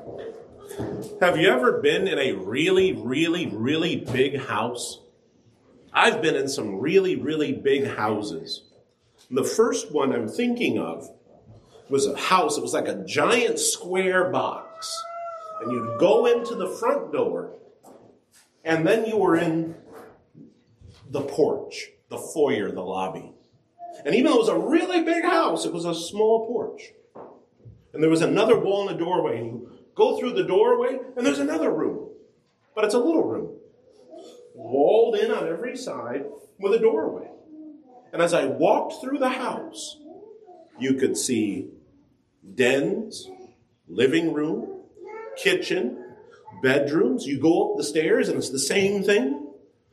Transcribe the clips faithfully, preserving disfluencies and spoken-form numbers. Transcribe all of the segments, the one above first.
Have you ever been in a really, really, really big house? I've been in some really, really big houses. The first one I'm thinking of was a house. It was like a giant square box. And you'd go into the front door, and then you were in the porch, the foyer, the lobby. And even though it was a really big house, it was a small porch. And there was another wall in the doorway, and you go through the doorway, and there's another room. But it's a little room, walled in on every side with a doorway. And as I walked through the house, you could see dens, living room, kitchen, bedrooms. You go up the stairs, and it's the same thing.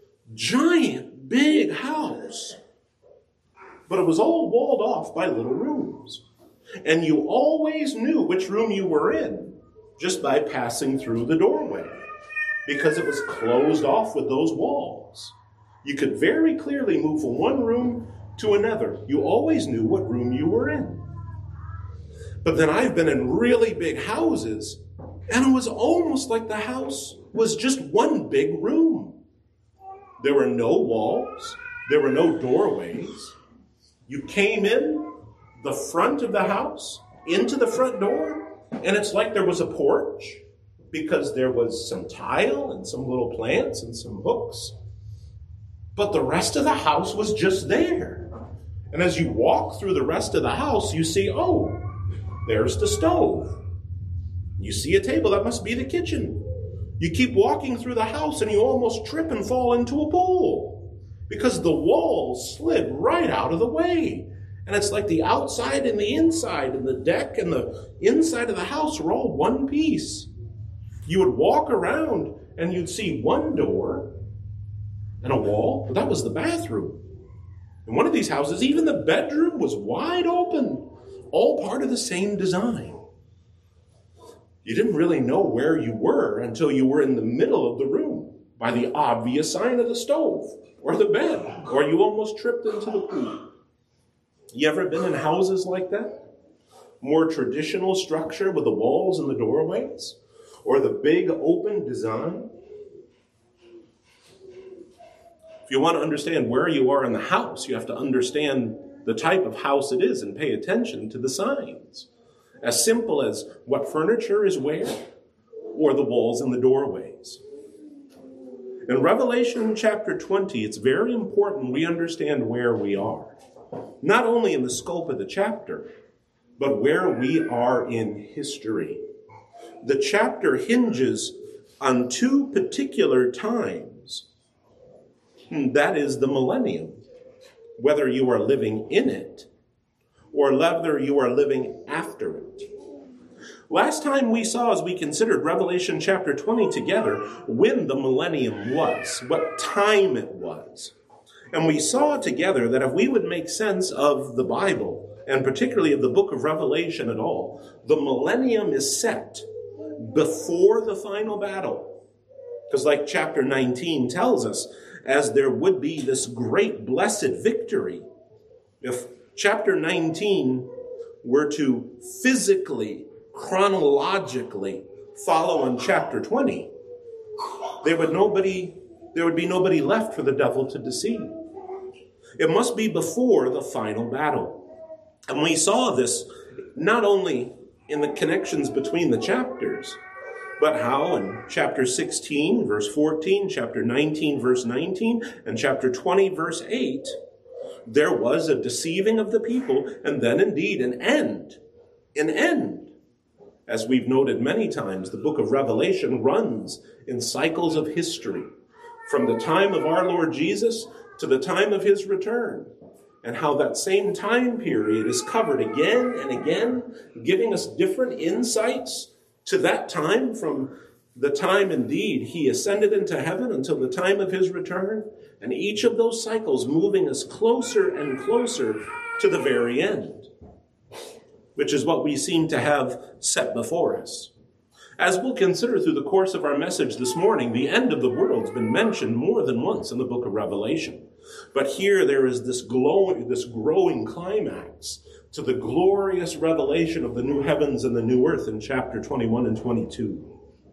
Giant, big house. But it was all walled off by little rooms. And you always knew which room you were in just by passing through the doorway, because it was closed off with those walls. You could very clearly move from one room to another. You always knew what room you were in. But then I've been in really big houses, and it was almost like the house was just one big room. There were no walls. There were no doorways. You came in the front of the house, into the front door, and it's like there was a porch, because there was some tile and some little plants and some hooks. But the rest of the house was just there. And as you walk through the rest of the house, you see, oh, there's the stove. You see a table, that must be the kitchen. You keep walking through the house and you almost trip and fall into a pool, because the walls slid right out of the way. And it's like the outside and the inside, and the deck and the inside of the house are all one piece. You would walk around and you'd see one door and a wall. That was the bathroom. In one of these houses, even the bedroom was wide open, all part of the same design. You didn't really know where you were until you were in the middle of the room by the obvious sign of the stove or the bed, or you almost tripped into the pool. You ever been in houses like that? More traditional structure with the walls and the doorways? Or the big open design? If you want to understand where you are in the house, you have to understand the type of house it is and pay attention to the signs. As simple as what furniture is where, or the walls and the doorways. In Revelation chapter twenty, it's very important we understand where we are. Not only in the scope of the chapter, but where we are in history. The chapter hinges on two particular times. That is the millennium, whether you are living in it or whether you are living after it. Last time we saw, as we considered Revelation chapter twenty together, when the millennium was, what time it was. And we saw together that if we would make sense of the Bible, and particularly of the book of Revelation at all, the millennium is set before the final battle. Because like chapter nineteen tells us, as there would be this great blessed victory, if chapter nineteen were to physically, chronologically follow on chapter twenty, there would nobody, there would be nobody left for the devil to deceive. It must be before the final battle. And we saw this not only in the connections between the chapters, but how in chapter sixteen, verse fourteen, chapter nineteen, verse nineteen, and chapter twenty, verse eight, there was a deceiving of the people, and then indeed an end. An end. As we've noted many times, the book of Revelation runs in cycles of history, from the time of our Lord Jesus to the time of his return, and how that same time period is covered again and again, giving us different insights to that time, from the time indeed he ascended into heaven until the time of his return, and each of those cycles moving us closer and closer to the very end, which is what we seem to have set before us. As we'll consider through the course of our message this morning, the end of the world has been mentioned more than once in the book of Revelation. But here there is this glowing, this growing climax to the glorious revelation of the new heavens and the new earth in chapter twenty-one and twenty-two.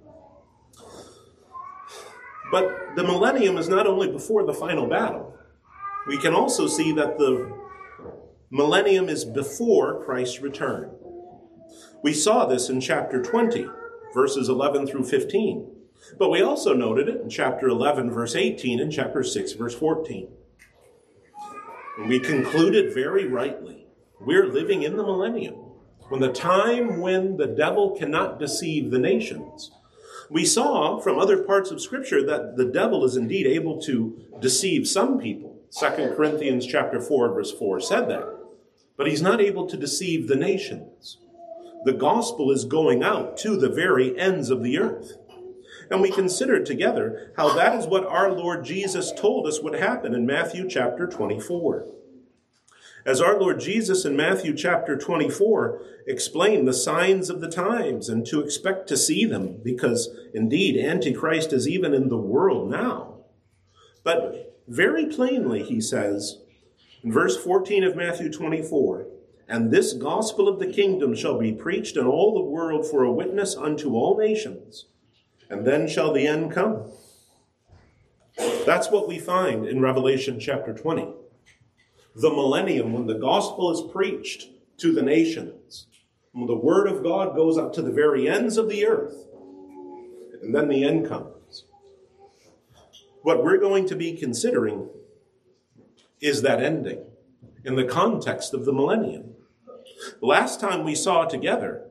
But the millennium is not only before the final battle. We can also see that the millennium is before Christ's return. We saw this in chapter twenty, verses eleven through fifteen. But we also noted it in chapter eleven, verse eighteen, and chapter six, verse fourteen. And we concluded very rightly, we're living in the millennium, when the time when the devil cannot deceive the nations. We saw from other parts of Scripture that the devil is indeed able to deceive some people. Second Corinthians chapter four, verse four said that. But he's not able to deceive the nations. The gospel is going out to the very ends of the earth. And we considered together how that is what our Lord Jesus told us would happen in Matthew chapter twenty-four. As our Lord Jesus in Matthew chapter twenty-four explained the signs of the times and to expect to see them, because indeed Antichrist is even in the world now. But very plainly he says in verse fourteen of Matthew twenty-four, "And this gospel of the kingdom shall be preached in all the world for a witness unto all nations, and then shall the end come." That's what we find in Revelation chapter twenty. The millennium, when the gospel is preached to the nations, when the word of God goes up to the very ends of the earth, and then the end comes. What we're going to be considering is that ending in the context of the millennium. Last time we saw together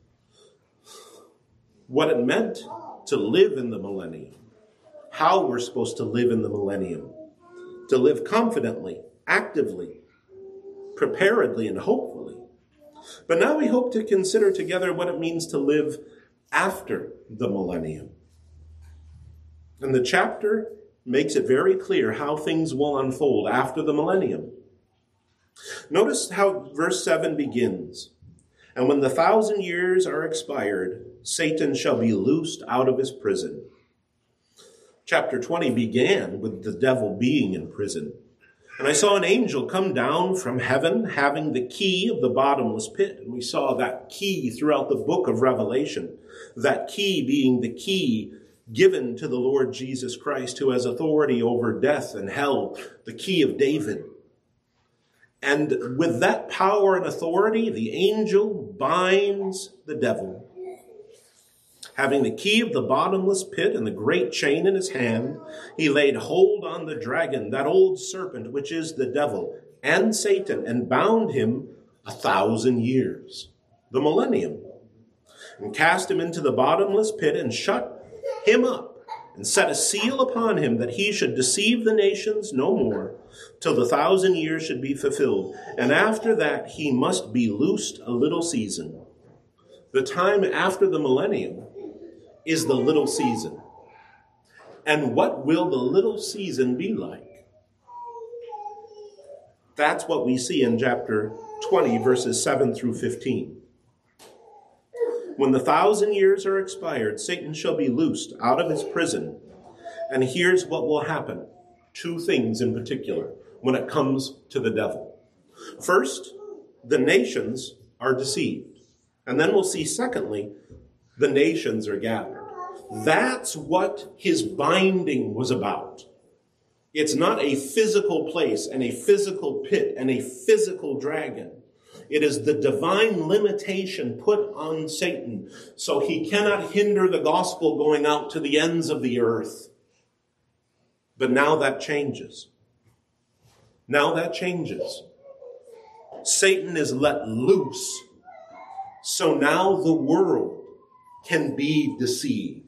what it meant to live in the millennium, how we're supposed to live in the millennium, to live confidently, actively, preparedly, and hopefully. But now we hope to consider together what it means to live after the millennium. And the chapter makes it very clear how things will unfold after the millennium. Notice how verse seven begins. "And when the thousand years are expired, Satan shall be loosed out of his prison." Chapter twenty began with the devil being in prison. "And I saw an angel come down from heaven, having the key of the bottomless pit." And we saw that key throughout the book of Revelation. That key being the key given to the Lord Jesus Christ, who has authority over death and hell, the key of David. And with that power and authority, the angel binds the devil. Having the key of the bottomless pit and the great chain in his hand, he laid hold on the dragon, that old serpent, which is the devil, and Satan, and bound him a thousand years, the millennium, and cast him into the bottomless pit and shut him up, and set a seal upon him that he should deceive the nations no more, till the thousand years should be fulfilled. And after that he must be loosed a little season. The time after the millennium is the little season. And what will the little season be like? That's what we see in chapter twenty, verses seven through fifteen. "When the thousand years are expired, Satan shall be loosed out of his prison." And here's what will happen. Two things in particular when it comes to the devil. First, the nations are deceived. And then we'll see, secondly, the nations are gathered. That's what his binding was about. It's not a physical place and a physical pit and a physical dragon. It is the divine limitation put on Satan so he cannot hinder the gospel going out to the ends of the earth. But now that changes. Now that changes. Satan is let loose. So now the world can be deceived.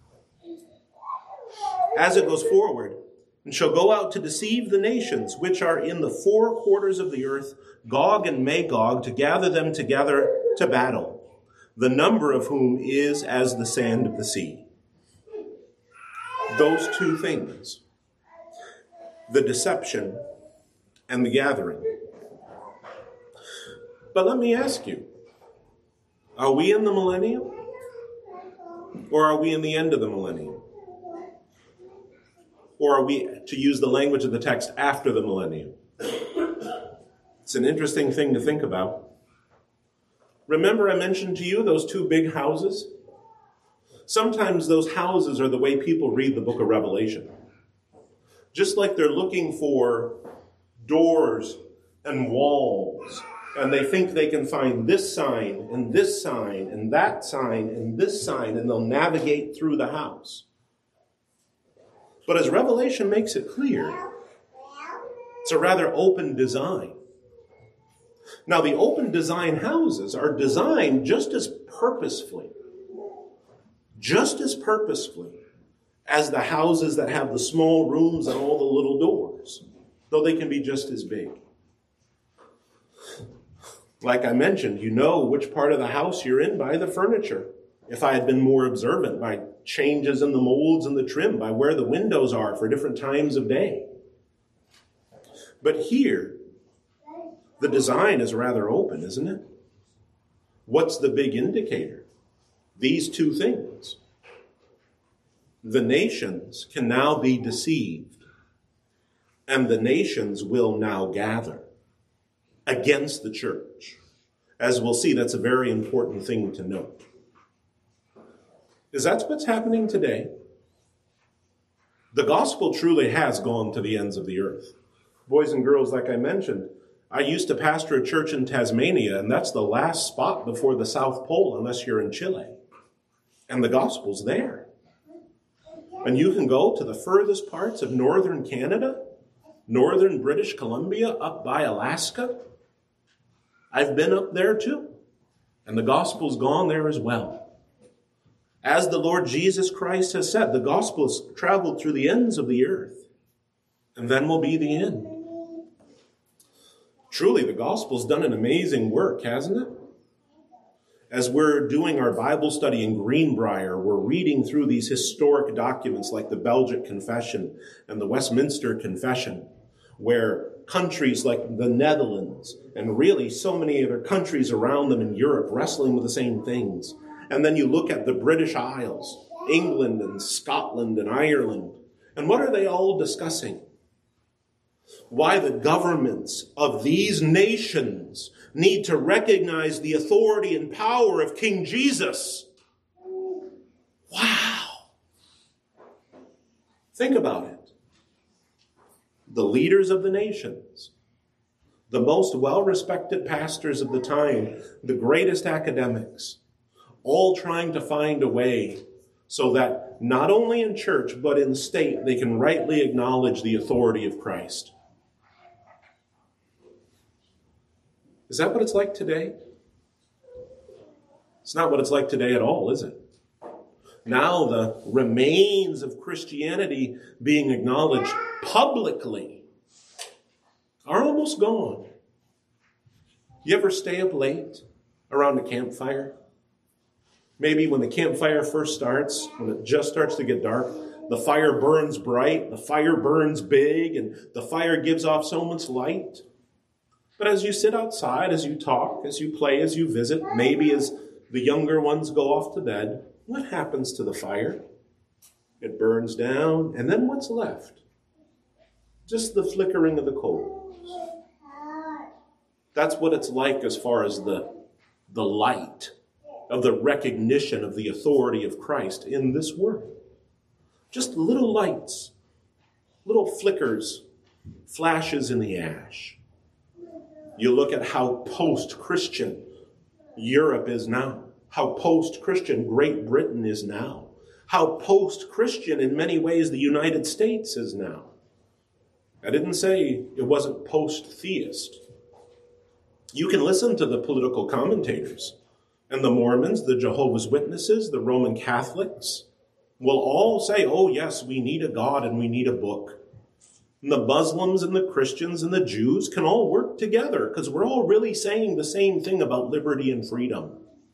As it goes forward, and shall go out to deceive the nations which are in the four quarters of the earth, Gog and Magog, to gather them together to battle, the number of whom is as the sand of the sea. Those two things, the deception and the gathering. But let me ask you, are we in the millennium? Or are we in the end of the millennium? Or are we, to use the language of the text, after the millennium? It's an interesting thing to think about. Remember I mentioned to you those two big houses? Sometimes those houses are the way people read the book of Revelation. Just like they're looking for doors and walls, and they think they can find this sign and this sign and that sign and this sign, and they'll navigate through the house. But as Revelation makes it clear, it's a rather open design. Now, the open design houses are designed just as purposefully, just as purposefully as the houses that have the small rooms and all the little doors, though they can be just as big. Like I mentioned, you know which part of the house you're in by the furniture. If I had been more observant, by changes in the molds and the trim, by where the windows are for different times of day. But here, the design is rather open, isn't it? What's the big indicator? These two things. The nations can now be deceived, and the nations will now gather against the church. As we'll see, that's a very important thing to note. Is that what's happening today? The gospel truly has gone to the ends of the earth. Boys and girls, like I mentioned, I used to pastor a church in Tasmania, and that's the last spot before the South Pole, unless you're in Chile. And the gospel's there. And you can go to the furthest parts of northern Canada, northern British Columbia, up by Alaska. I've been up there too. And the gospel's gone there as well. As the Lord Jesus Christ has said, the gospel has traveled through the ends of the earth. And then will be the end. Truly, the gospel's done an amazing work, hasn't it? As we're doing our Bible study in Greenbrier, we're reading through these historic documents like the Belgic Confession and the Westminster Confession, where countries like the Netherlands and really so many other countries around them in Europe wrestling with the same things. And then you look at the British Isles, England and Scotland and Ireland. And what are they all discussing? Why the governments of these nations need to recognize the authority and power of King Jesus. Wow. Think about it. The leaders of the nations, the most well-respected pastors of the time, the greatest academics, all trying to find a way so that not only in church but in state they can rightly acknowledge the authority of Christ. Is that what it's like today? It's not what it's like today at all, is it? Now the remains of Christianity being acknowledged publicly are almost gone. You ever stay up late around a campfire? Maybe when the campfire first starts, when it just starts to get dark, the fire burns bright, the fire burns big, and the fire gives off so much light. But as you sit outside, as you talk, as you play, as you visit, maybe as the younger ones go off to bed, what happens to the fire? It burns down, and then what's left? Just the flickering of the coals. That's what it's like as far as the, the light of the recognition of the authority of Christ in this world. Just little lights, little flickers, flashes in the ash. You look at how post-Christian Europe is now, how post-Christian Great Britain is now, how post-Christian in many ways the United States is now. I didn't say it wasn't post-theist. You can listen to the political commentators, and the Mormons, the Jehovah's Witnesses, the Roman Catholics will all say, oh yes, we need a God and we need a book. And the Muslims and the Christians and the Jews can all work together because we're all really saying the same thing about liberty and freedom.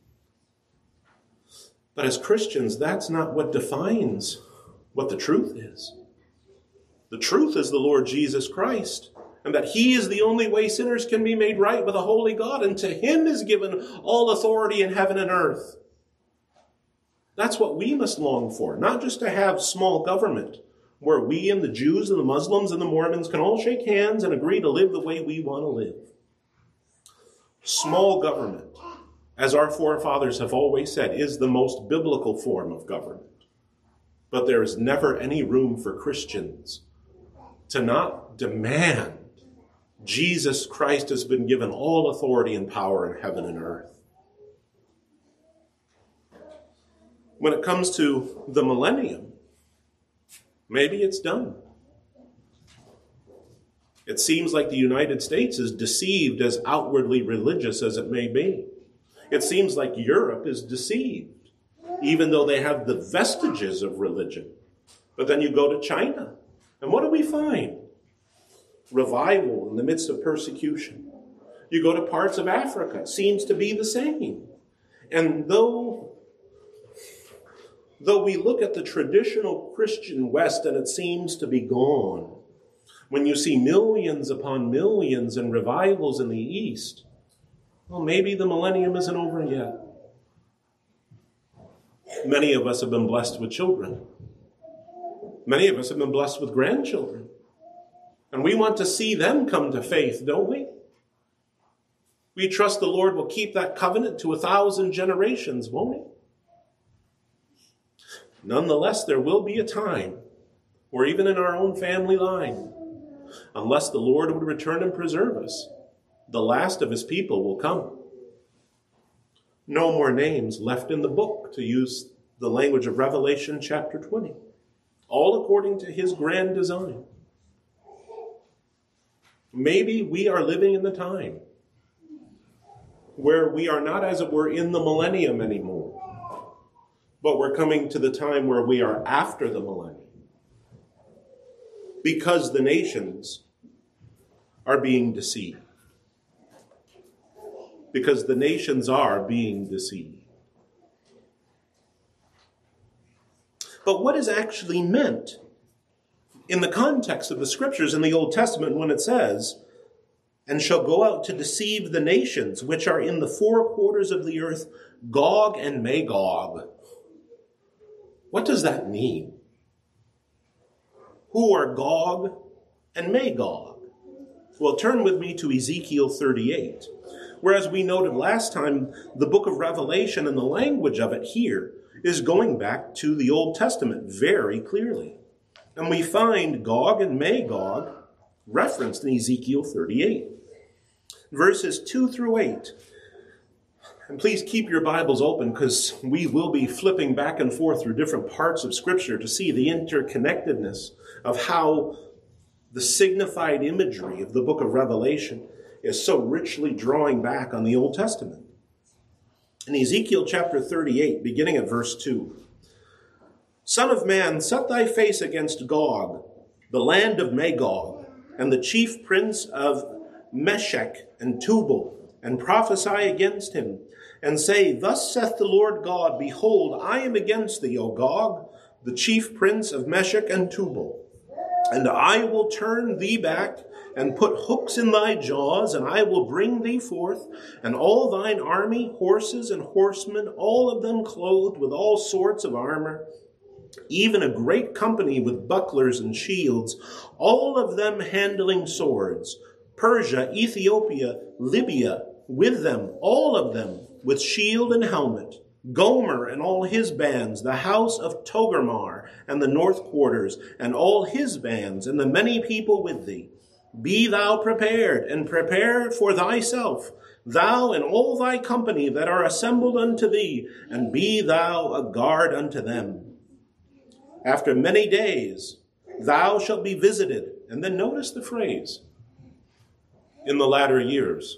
But as Christians, that's not what defines what the truth is. The truth is the Lord Jesus Christ, and that he is the only way sinners can be made right with a holy God, and to him is given all authority in heaven and earth. That's what we must long for, not just to have small government, where we and the Jews and the Muslims and the Mormons can all shake hands and agree to live the way we want to live. Small government, as our forefathers have always said, is the most biblical form of government. But there is never any room for Christians to not demand Jesus Christ has been given all authority and power in heaven and earth. When it comes to the millennium, maybe it's done. It seems like the United States is deceived, as outwardly religious as it may be. It seems like Europe is deceived, even though they have the vestiges of religion. But then you go to China, and what do we find? Revival in the midst of persecution. You go to parts of Africa, it seems to be the same. And though, though we look at the traditional Christian West and it seems to be gone, when you see millions upon millions and revivals in the East, well, maybe the millennium isn't over yet. Many of us have been blessed with children. Many of us have been blessed with grandchildren. And we want to see them come to faith, don't we? We trust the Lord will keep that covenant to a thousand generations, won't he? Nonetheless, there will be a time where even in our own family line, unless the Lord would return and preserve us, the last of his people will come. No more names left in the book, to use the language of Revelation chapter twenty. All according to his grand design. Maybe we are living in the time where we are not, as it were, in the millennium anymore, but we're coming to the time where we are after the millennium. Because the nations are being deceived. Because the nations are being deceived. But what is actually meant in the context of the scriptures in the Old Testament when it says, and shall go out to deceive the nations which are in the four quarters of the earth, Gog and Magog? What does that mean? Who are Gog and Magog? Well, turn with me to Ezekiel thirty-eight. Whereas we noted last time, the book of Revelation and the language of it here is going back to the Old Testament very clearly. And we find Gog and Magog referenced in Ezekiel thirty-eight. Verses two through eight. And please keep your Bibles open, because we will be flipping back and forth through different parts of Scripture to see the interconnectedness of how the signified imagery of the book of Revelation is so richly drawing back on the Old Testament. In Ezekiel chapter thirty-eight, beginning at verse two. Son of man, set thy face against Gog, the land of Magog, and the chief prince of Meshech and Tubal, and prophesy against him, and say, Thus saith the Lord God, Behold, I am against thee, O Gog, the chief prince of Meshech and Tubal, and I will turn thee back, and put hooks in thy jaws, and I will bring thee forth, and all thine army, horses and horsemen, all of them clothed with all sorts of armor, even a great company with bucklers and shields, all of them handling swords, Persia, Ethiopia, Libya, with them, all of them, with shield and helmet, Gomer and all his bands, the house of Togarmah and the north quarters, and all his bands, and the many people with thee. Be thou prepared, and prepare for thyself, thou and all thy company that are assembled unto thee, and be thou a guard unto them. After many days, thou shalt be visited. And then notice the phrase, in the latter years,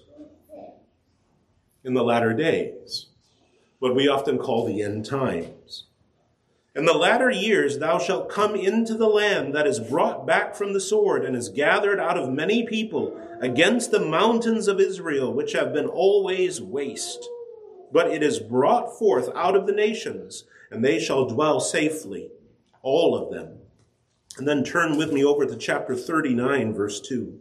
in the latter days, what we often call the end times. In the latter years, thou shalt come into the land that is brought back from the sword and is gathered out of many people against the mountains of Israel, which have been always waste. But it is brought forth out of the nations, and they shall dwell safely. All of them. And then turn with me over to chapter thirty-nine, verse two.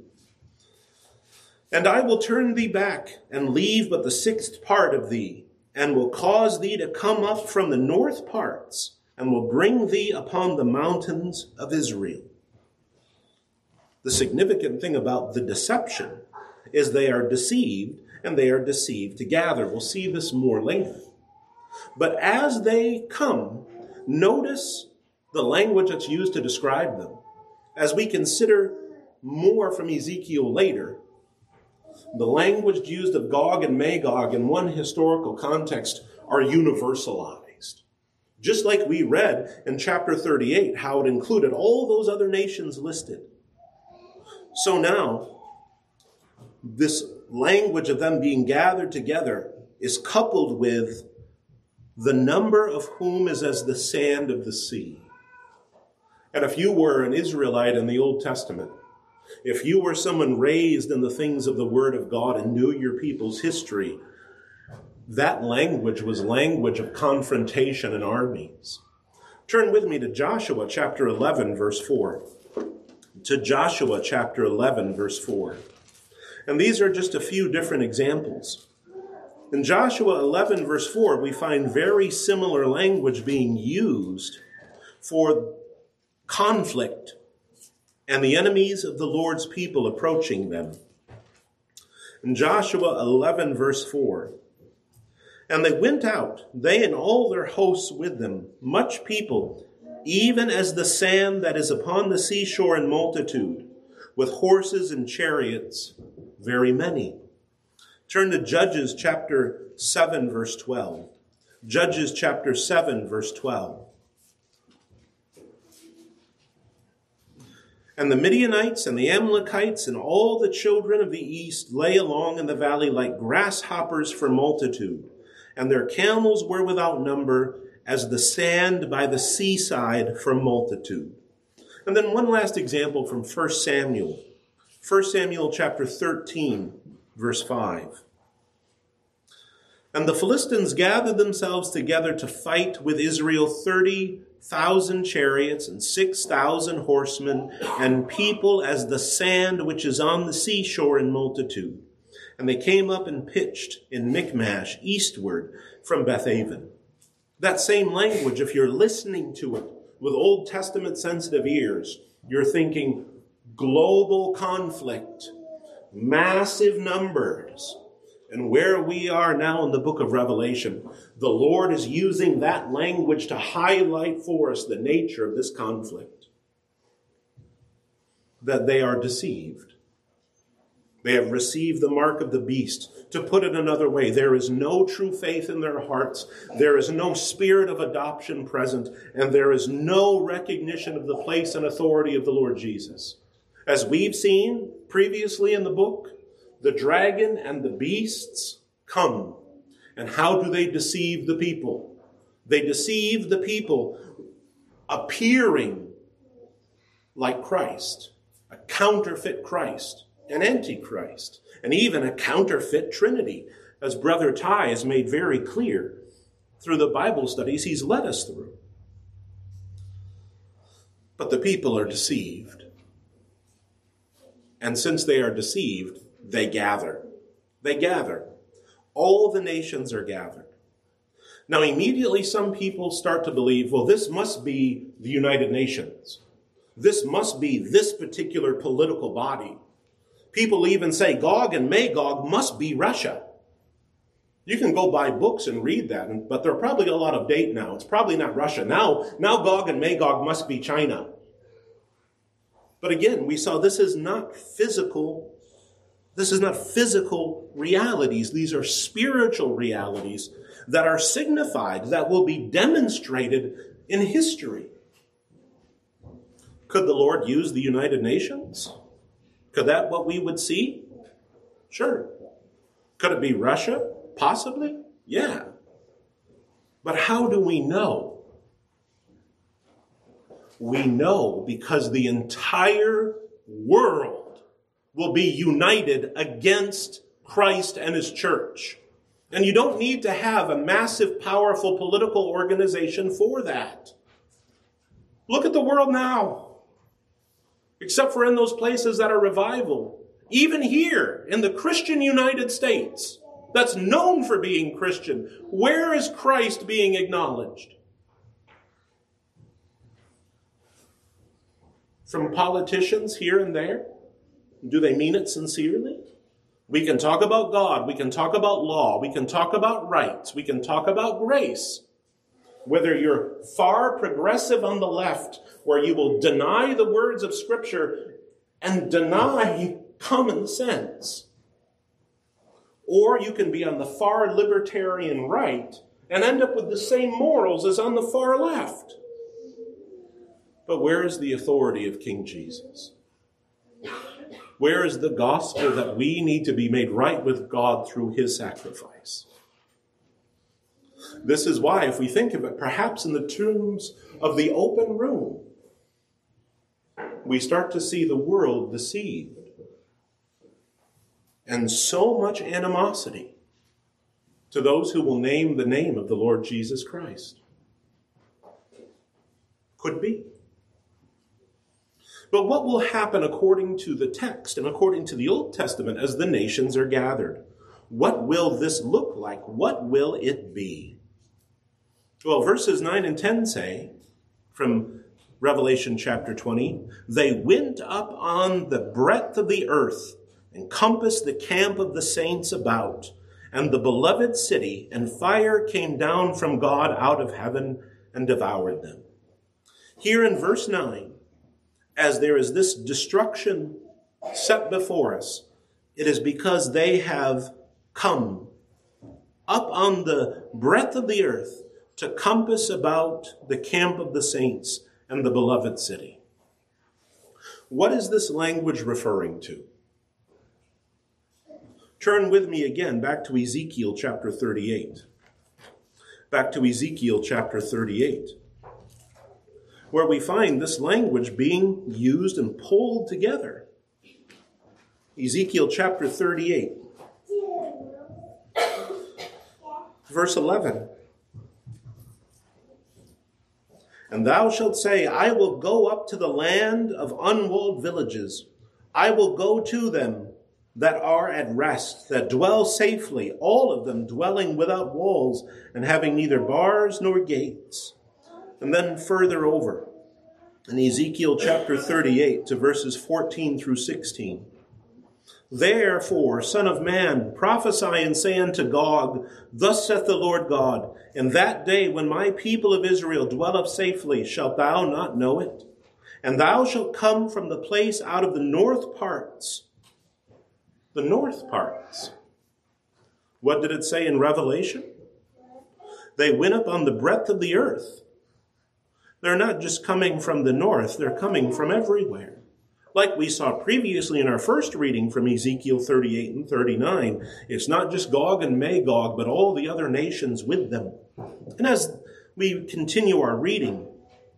And I will turn thee back, and leave but the sixth part of thee, and will cause thee to come up from the north parts, and will bring thee upon the mountains of Israel. The significant thing about the deception is they are deceived, and they are deceived to gather. We'll see this more later. But as they come, notice the language that's used to describe them. As we consider more from Ezekiel later, the language used of Gog and Magog in one historical context are universalized. Just like we read in chapter thirty-eight, how it included all those other nations listed. So now, this language of them being gathered together is coupled with the number of whom is as the sand of the sea. And if you were an Israelite in the Old Testament, if you were someone raised in the things of the Word of God and knew your people's history, that language was language of confrontation and armies. Turn with me to Joshua chapter eleven, verse four. To Joshua chapter eleven, verse four. And these are just a few different examples. In Joshua eleven, verse four, we find very similar language being used for conflict and the enemies of the Lord's people approaching them. In Joshua eleven, verse four, and they went out, they and all their hosts with them, much people, even as the sand that is upon the seashore in multitude, with horses and chariots, very many. Turn to Judges chapter seven, verse twelve. Judges chapter seven, verse twelve. And the Midianites and the Amalekites and all the children of the east lay along in the valley like grasshoppers for multitude, and their camels were without number as the sand by the seaside for multitude. And then one last example from First Samuel. First Samuel chapter thirteen, verse five. And the Philistines gathered themselves together to fight with Israel thirty thousand chariots and six thousand horsemen and people as the sand which is on the seashore in multitude. And they came up and pitched in Michmash eastward from Bethaven. That same language, if you're listening to it with Old Testament sensitive ears, you're thinking global conflict, massive numbers. And where we are now in the book of Revelation, the Lord is using that language to highlight for us the nature of this conflict. That they are deceived. They have received the mark of the beast. To put it another way, there is no true faith in their hearts. There is no spirit of adoption present. And there is no recognition of the place and authority of the Lord Jesus. As we've seen previously in the book, the dragon and the beasts come. And how do they deceive the people? They deceive the people appearing like Christ, a counterfeit Christ, an antichrist, and even a counterfeit Trinity, as Brother Ty has made very clear through the Bible studies he's led us through. But the people are deceived. And since they are deceived, they gather. They gather. All the nations are gathered. Now, immediately some people start to believe, well, this must be the United Nations. This must be this particular political body. People even say Gog and Magog must be Russia. You can go buy books and read that, but they're probably a lot of date now. It's probably not Russia. Now, now Gog and Magog must be China. But again, we saw this is not physical. This is not physical realities. These are spiritual realities that are signified, that will be demonstrated in history. Could the Lord use the United Nations? Could that what we would see? Sure. Could it be Russia? Possibly. Yeah. But how do we know? We know because the entire world will be united against Christ and his church. And you don't need to have a massive, powerful political organization for that. Look at the world now. Except for in those places that are revival. Even here in the Christian United States, that's known for being Christian, where is Christ being acknowledged? From politicians here and there? Do they mean it sincerely? We can talk about God. We can talk about law. We can talk about rights. We can talk about grace. Whether you're far progressive on the left, where you will deny the words of Scripture and deny common sense, or you can be on the far libertarian right and end up with the same morals as on the far left. But where is the authority of King Jesus? Where is the gospel that we need to be made right with God through his sacrifice? This is why, if we think of it, perhaps in the terms of the open room, we start to see the world deceived. And so much animosity to those who will name the name of the Lord Jesus Christ. Could be. But what will happen according to the text and according to the Old Testament as the nations are gathered? What will this look like? What will it be? Well, verses nine and ten say, from Revelation chapter twenty, they went up on the breadth of the earth and compassed the camp of the saints about, and the beloved city, and fire came down from God out of heaven and devoured them. Here in verse nine, as there is this destruction set before us, it is because they have come up on the breadth of the earth to compass about the camp of the saints and the beloved city. What is this language referring to? Turn with me again back to Ezekiel chapter thirty-eight. Back to Ezekiel chapter thirty-eight, where we find this language being used and pulled together. Ezekiel chapter thirty-eight, verse eleven. And thou shalt say, I will go up to the land of unwalled villages. I will go to them that are at rest, that dwell safely, all of them dwelling without walls and having neither bars nor gates. And then further over in Ezekiel chapter thirty-eight to verses fourteen through sixteen. Therefore, Son of man, prophesy and say unto Gog, Thus saith the Lord God, In that day when my people of Israel dwell up safely, shalt thou not know it? And thou shalt come from the place out of the north parts. The north parts. What did it say in Revelation? They went up on the breadth of the earth. They're not just coming from the north, they're coming from everywhere. Like we saw previously in our first reading from Ezekiel thirty-eight and thirty-nine, it's not just Gog and Magog, but all the other nations with them. And as we continue our reading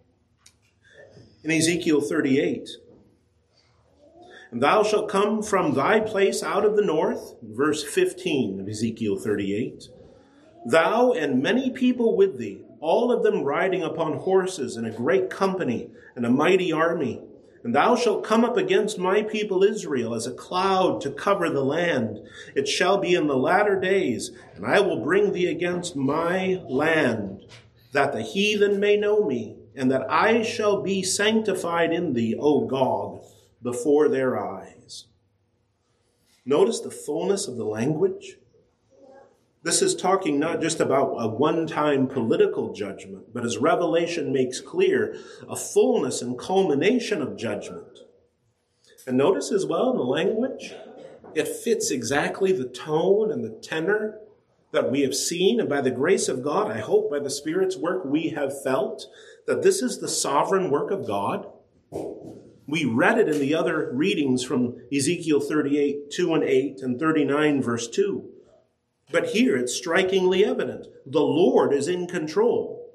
in Ezekiel thirty-eight, and thou shalt come from thy place out of the north, verse fifteen of Ezekiel thirty-eight, thou and many people with thee, all of them riding upon horses in a great company and a mighty army. And thou shalt come up against my people Israel as a cloud to cover the land. It shall be in the latter days, and I will bring thee against my land, that the heathen may know me, and that I shall be sanctified in thee, O Gog, before their eyes. Notice the fullness of the language. This is talking not just about a one-time political judgment, but as Revelation makes clear, a fullness and culmination of judgment. And notice as well in the language, it fits exactly the tone and the tenor that we have seen. And by the grace of God, I hope by the Spirit's work, we have felt that this is the sovereign work of God. We read it in the other readings from Ezekiel thirty-eight, two and eight, and thirty-nine, verse two. But here it's strikingly evident. The Lord is in control.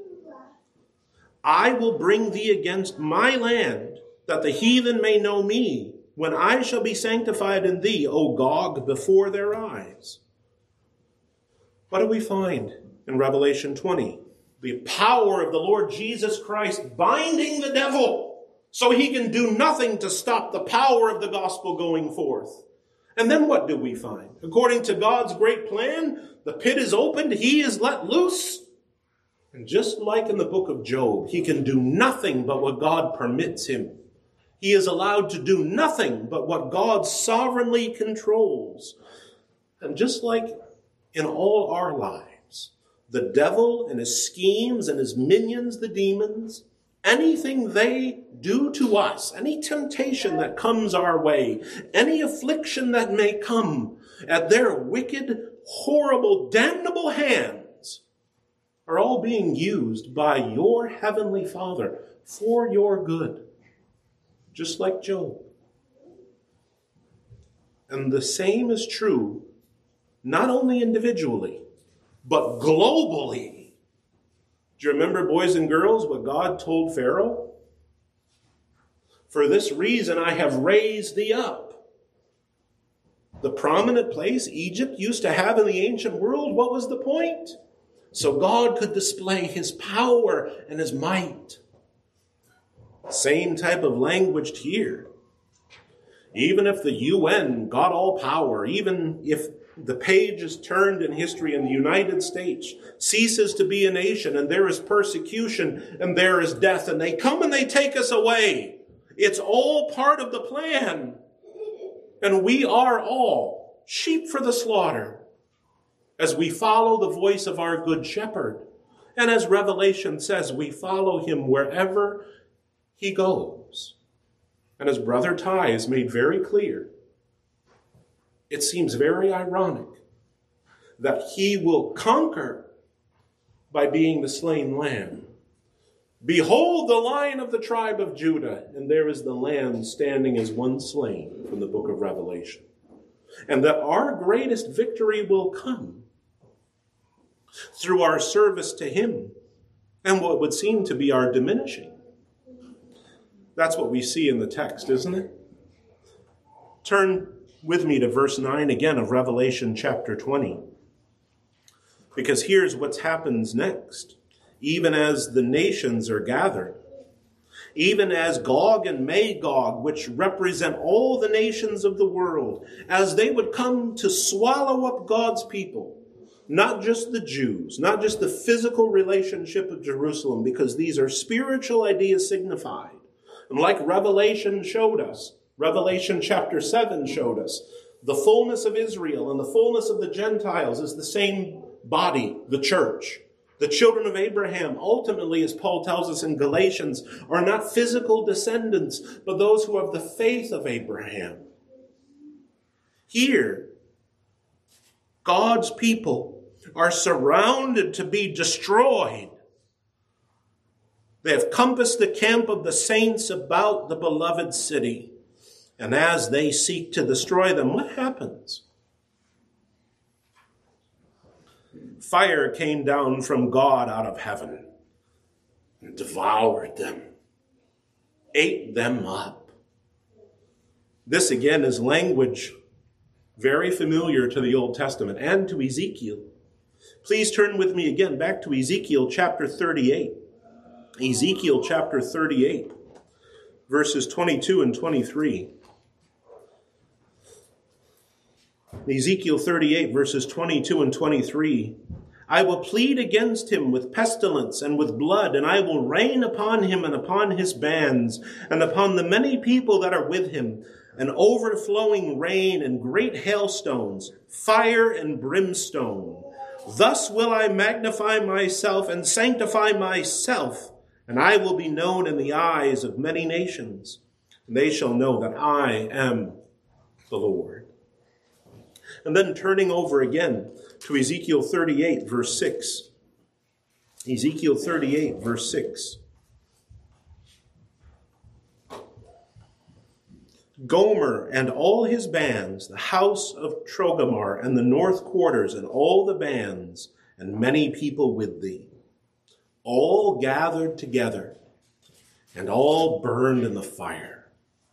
I will bring thee against my land, that the heathen may know me, when I shall be sanctified in thee, O Gog, before their eyes. What do we find in Revelation twenty? The power of the Lord Jesus Christ binding the devil so he can do nothing to stop the power of the gospel going forth. And then what do we find? According to God's great plan, the pit is opened, he is let loose. And just like in the book of Job, he can do nothing but what God permits him. He is allowed to do nothing but what God sovereignly controls. And just like in all our lives, the devil and his schemes and his minions, the demons, anything they do to us, any temptation that comes our way, any affliction that may come at their wicked, horrible, damnable hands, are all being used by your heavenly Father for your good. Just like Job. And the same is true, not only individually, but globally. Do you remember, boys and girls, what God told Pharaoh? For this reason I have raised thee up. The prominent place Egypt used to have in the ancient world, what was the point? So God could display his power and his might. Same type of language here. Even if the U N got all power, even if the page is turned in history and the United States ceases to be a nation and there is persecution and there is death and they come and they take us away, it's all part of the plan. And we are all sheep for the slaughter as we follow the voice of our good shepherd. And as Revelation says, we follow him wherever he goes. And as Brother Ty has made very clear, it seems very ironic that he will conquer by being the slain lamb. Behold the Lion of the tribe of Judah, and there is the Lamb standing as one slain from the book of Revelation. And that our greatest victory will come through our service to him and what would seem to be our diminishing. That's what we see in the text, isn't it? Turn with me to verse nine again of Revelation chapter twenty. Because here's what happens next. Even as the nations are gathered, even as Gog and Magog, which represent all the nations of the world, as they would come to swallow up God's people, not just the Jews, not just the physical relationship of Jerusalem, because these are spiritual ideas signified. And like Revelation showed us, Revelation chapter seven showed us, the fullness of Israel and the fullness of the Gentiles is the same body, the church. The children of Abraham, ultimately, as Paul tells us in Galatians, are not physical descendants, but those who have the faith of Abraham. Here, God's people are surrounded to be destroyed. They have compassed the camp of the saints about the beloved city. And as they seek to destroy them, what happens? Fire came down from God out of heaven and devoured them, ate them up. This again is language very familiar to the Old Testament and to Ezekiel. Please turn with me again back to Ezekiel chapter thirty-eight. Ezekiel chapter thirty-eight, verses twenty-two and twenty-three. Ezekiel thirty-eight, verses twenty-two and twenty-three. I will plead against him with pestilence and with blood, and I will rain upon him and upon his bands, and upon the many people that are with him, an overflowing rain and great hailstones, fire and brimstone. Thus will I magnify myself and sanctify myself, and I will be known in the eyes of many nations. And they shall know that I am the Lord. And then turning over again to Ezekiel thirty-eight, verse six. Ezekiel thirty-eight, verse six. Gomer and all his bands, the house of Trogomar and the north quarters and all the bands, and many people with thee, all gathered together and all burned in the fire.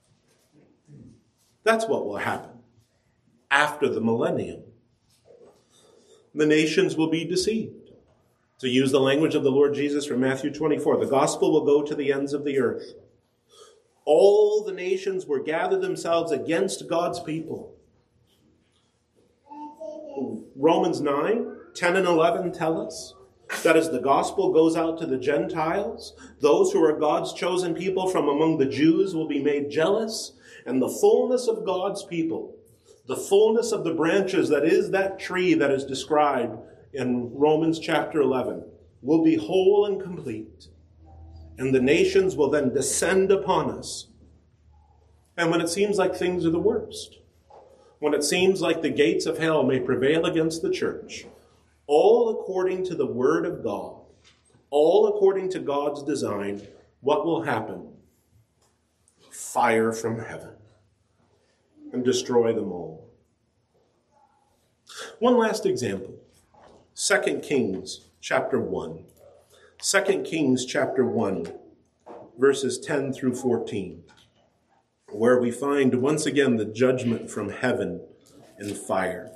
That's what will happen after the millennium. The nations will be deceived. To use the language of the Lord Jesus from Matthew twenty-four, the gospel will go to the ends of the earth. All the nations will gather themselves against God's people. Romans nine, ten and eleven tell us That as the gospel goes out to the Gentiles, those who are God's chosen people from among the Jews will be made jealous, and the fullness of God's people, the fullness of the branches that is that tree that is described in Romans chapter eleven, will be whole and complete. And the nations will then descend upon us. And when it seems like things are the worst, when it seems like the gates of hell may prevail against the church, all according to the word of God, all according to God's design, what will happen? Fire from heaven and destroy them all. One last example. Second Kings chapter one. Second Kings chapter one, verses ten through fourteen, where we find once again the judgment from heaven in fire.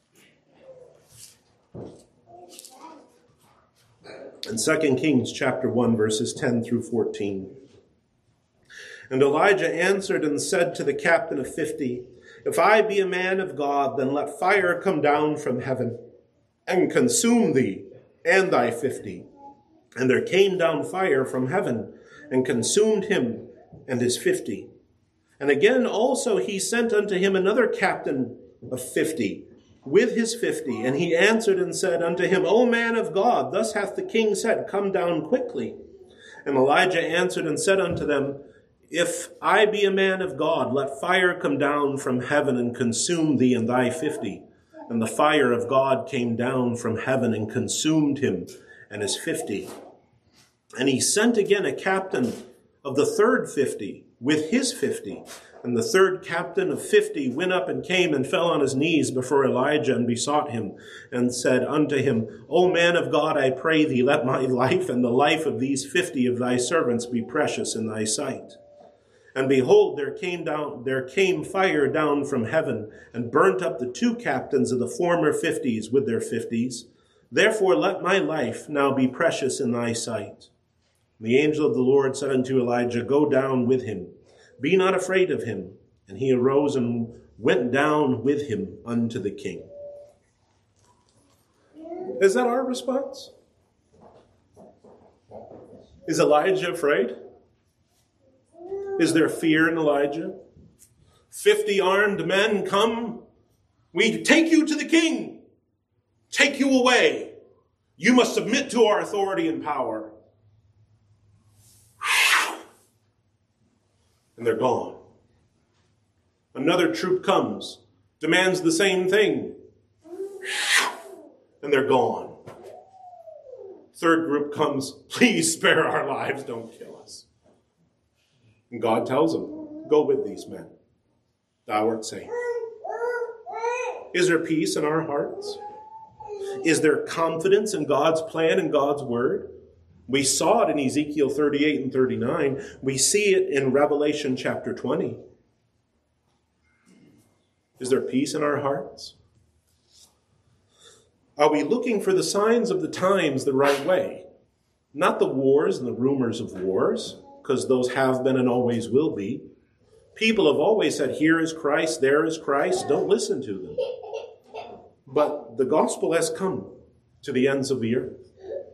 In Second Kings chapter one, verses ten through fourteen. And Elijah answered and said to the captain of fifty, If I be a man of God, then let fire come down from heaven and consume thee and thy fifty. And there came down fire from heaven and consumed him and his fifty. And again also he sent unto him another captain of fifty, with his fifty. And he answered and said unto him, O man of God, thus hath the king said, Come down quickly. And Elijah answered and said unto them, If I be a man of God, let fire come down from heaven and consume thee and thy fifty. And the fire of God came down from heaven and consumed him and his fifty. And he sent again a captain of the third fifty with his fifty. And the third captain of fifty went up and came and fell on his knees before Elijah and besought him and said unto him, O man of God, I pray thee, let my life and the life of these fifty of thy servants be precious in thy sight. And behold, there came down, there came fire down from heaven and burnt up the two captains of the former fifties with their fifties. Therefore let my life now be precious in thy sight. And the angel of the Lord said unto Elijah, Go down with him. Be not afraid of him. And he arose and went down with him unto the king. Is that our response? Is Elijah afraid? Is there fear in Elijah? Fifty armed men come. We take you to the king. Take you away. You must submit to our authority and power. And they're gone. Another troop comes, demands the same thing, and they're gone. Third group comes, please spare our lives, don't kill us. And God tells them, go with these men. Thou art safe. Is there peace in our hearts? Is there confidence in God's plan and God's word? We saw it in Ezekiel thirty-eight and thirty-nine. We see it in Revelation chapter twenty. Is there peace in our hearts? Are we looking for the signs of the times the right way? Not the wars and the rumors of wars, because those have been and always will be. People have always said, here is Christ, there is Christ. Don't listen to them. But the gospel has come to the ends of the earth.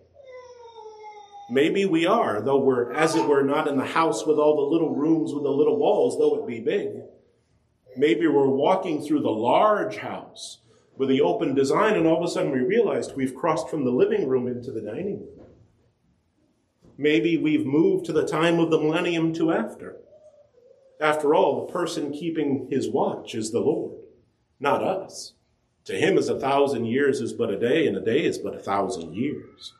Maybe we are, though we're, as it were, not in the house with all the little rooms with the little walls, though it be big. Maybe we're walking through the large house with the open design, and all of a sudden we realized we've crossed from the living room into the dining room. Maybe we've moved to the time of the millennium to after. After all, the person keeping his watch is the Lord, not us. To him as a thousand years is but a day, and a day is but a thousand years.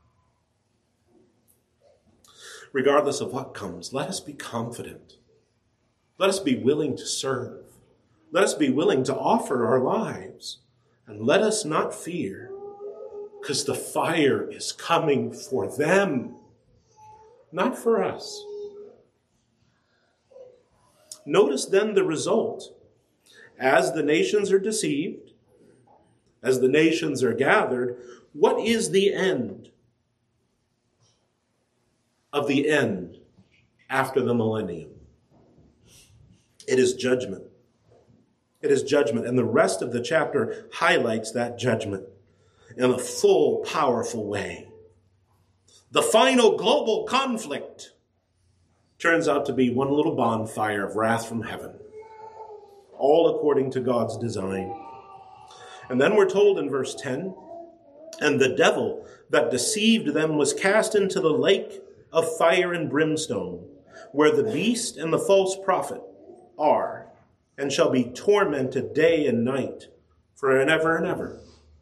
Regardless of what comes, let us be confident. Let us be willing to serve. Let us be willing to offer our lives. And let us not fear, because the fire is coming for them, not for us. Notice then the result. As the nations are deceived, as the nations are gathered, what is the end of the end after the millennium? It is judgment. It is judgment. And the rest of the chapter highlights that judgment in a full, powerful way. The final global conflict turns out to be one little bonfire of wrath from heaven, all according to God's design. And then we're told in verse ten, and the devil that deceived them was cast into the lake of fire and brimstone, where the beast and the false prophet are, and shall be tormented day and night for an ever and ever.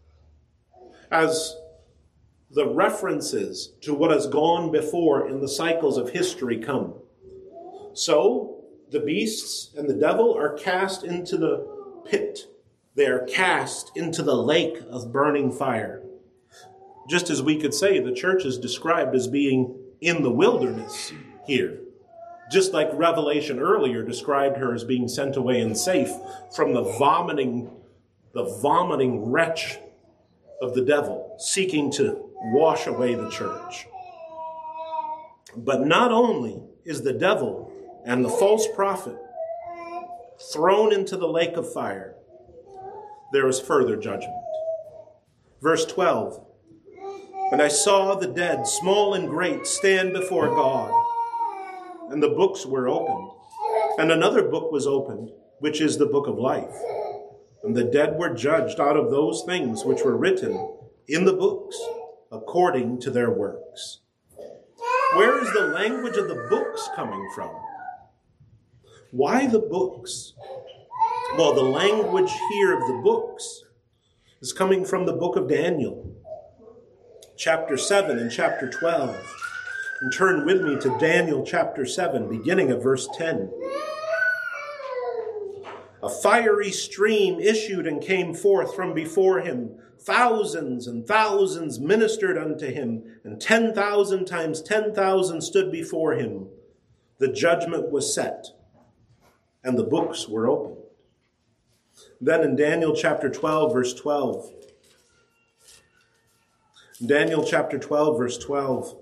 As the references to what has gone before in the cycles of history come, so the beasts and the devil are cast into the pit. They are cast into the lake of burning fire. Just as we could say the church is described as being in the wilderness here. Just like Revelation earlier described her as being sent away and safe from the vomiting, the vomiting wretch of the devil seeking to wash away the church. But not only is the devil and the false prophet thrown into the lake of fire, there is further judgment. Verse twelve, and I saw the dead, small and great, stand before God, and the books were opened. And another book was opened, which is the book of life. And the dead were judged out of those things which were written in the books, according to their works. Where is the language of the books coming from? Why the books? Well, the language here of the books is coming from the book of Daniel, chapter seven and chapter twelve. And turn with me to Daniel chapter seven, beginning at verse ten. A fiery stream issued and came forth from before him. Thousands and thousands ministered unto him, and ten thousand times ten thousand stood before him. The judgment was set, and the books were opened. Then in Daniel chapter twelve, verse twelve. Daniel chapter twelve, verse twelve.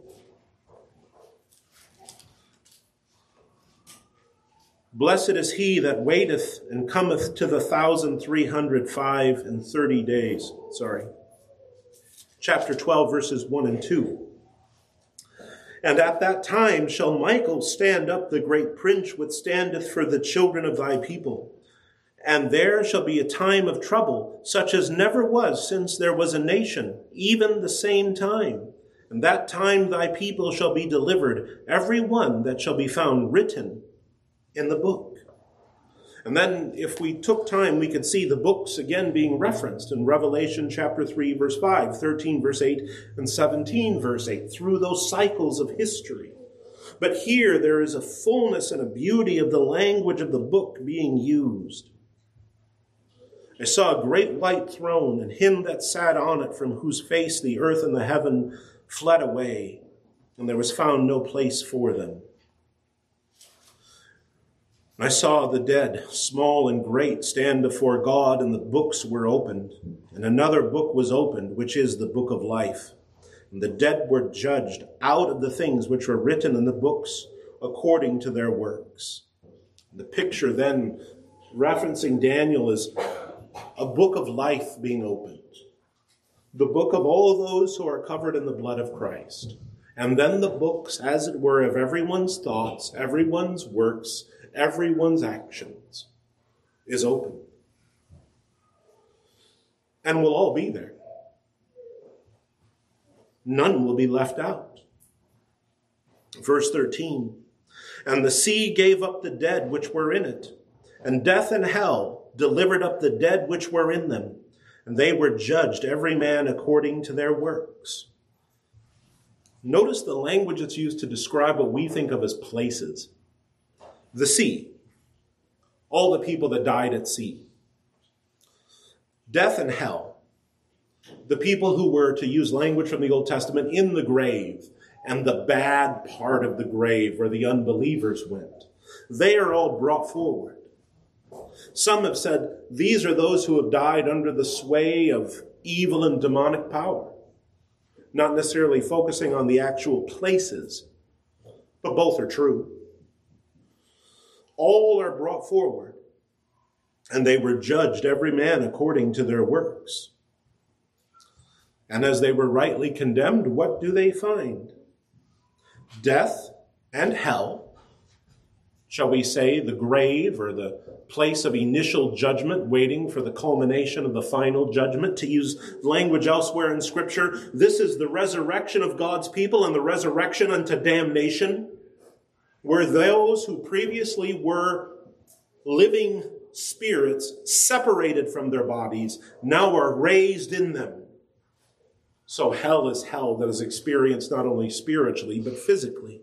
Blessed is he that waiteth and cometh to the thousand three hundred five and thirty days. Sorry. Chapter twelve, verses one and two. And at that time shall Michael stand up, the great prince which standeth for the children of thy people. And there shall be a time of trouble, such as never was since there was a nation, even the same time. And that time thy people shall be delivered, every one that shall be found written in the book. And then if we took time, we could see the books again being referenced in Revelation chapter three, verse five, thirteen, verse eight, and seventeen, verse eight, through those cycles of history. But here there is a fullness and a beauty of the language of the book being used. I saw a great white throne, and him that sat on it, from whose face the earth and the heaven fled away, and there was found no place for them. I saw the dead, small and great, stand before God, and the books were opened. And another book was opened, which is the book of life. And the dead were judged out of the things which were written in the books according to their works. The picture then referencing Daniel is a book of life being opened. The book of all of those who are covered in the blood of Christ. And then the books, as it were, of everyone's thoughts, everyone's works, everyone's actions is open. And we'll all be there. None will be left out. Verse thirteen, and the sea gave up the dead which were in it, and death and hell delivered up the dead which were in them, and they were judged every man according to their works. Notice the language that's used to describe what we think of as places. The sea, all the people that died at sea. Death and hell, the people who were, to use language from the Old Testament, in the grave, and the bad part of the grave where the unbelievers went. They are all brought forward. Some have said these are those who have died under the sway of evil and demonic power, not necessarily focusing on the actual places, but both are true. All are brought forward, and they were judged every man according to their works. And as they were rightly condemned, what do they find? death and hell, shall we say the grave or the place of initial judgment waiting for the culmination of the final judgment, to use language elsewhere in Scripture, this is the resurrection of God's people and the resurrection unto damnation, where those who previously were living spirits separated from their bodies now are raised in them. So hell is hell that is experienced not only spiritually but physically.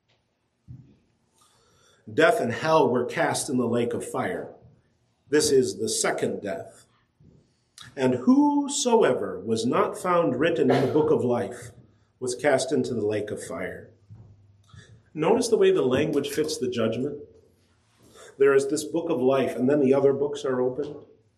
Death and hell were cast in the lake of fire. This is the second death. And whosoever was not found written in the book of life was cast into the lake of fire. Notice the way the language fits the judgment. There is this book of life, and then the other books are opened.